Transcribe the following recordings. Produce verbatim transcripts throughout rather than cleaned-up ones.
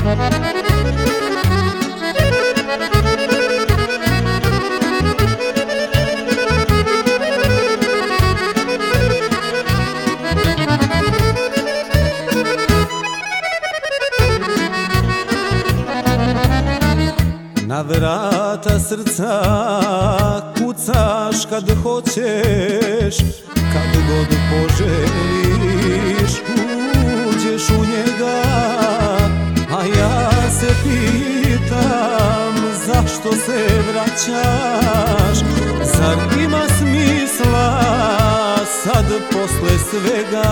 Na vrata srca kucaš kad hoćeš, kad god poželiš uđeš u njega, a ja se pitam zašto se vraćaš, zar ima smisla sad posle svega?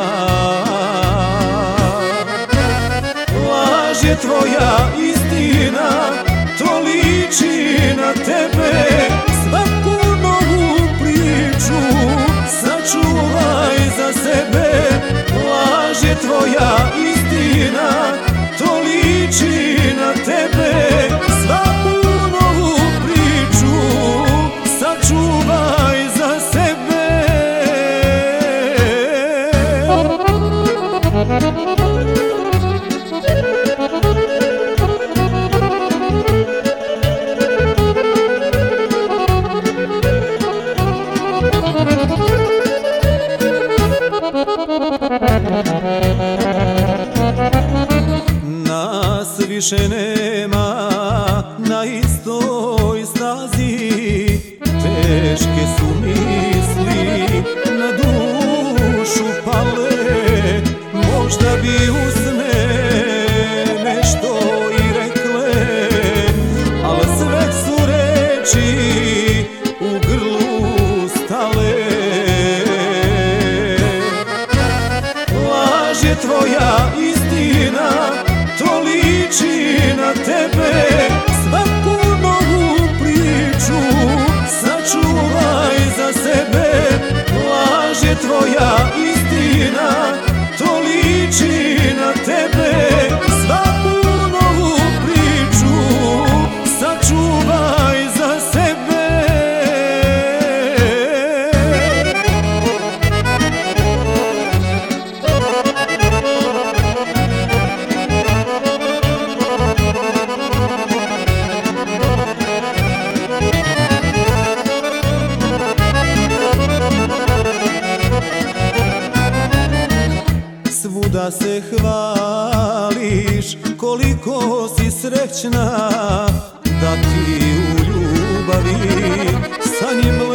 Laž je tvoja istina, to liči na tebe, svaku novu priču sačuvaj za sebe. Laž je tvoja istina, to liči na tebe, svaku novu priču sačuvaj za sebe. Nas više nema na istoj stazi, teške su misli na dušu pale, možda bi usne nešto i rekle, al sve su reči u grlu stale. Laž je tvoja istina, to liči na tebe, svaku novu priču sačuvaj za sebe. Laž je tvoja istina, to liči na tebe, svaku novu priču sačuvaj za sebe. Svuda se hvališ koliko si srećna, da ti u ljubavi sa njim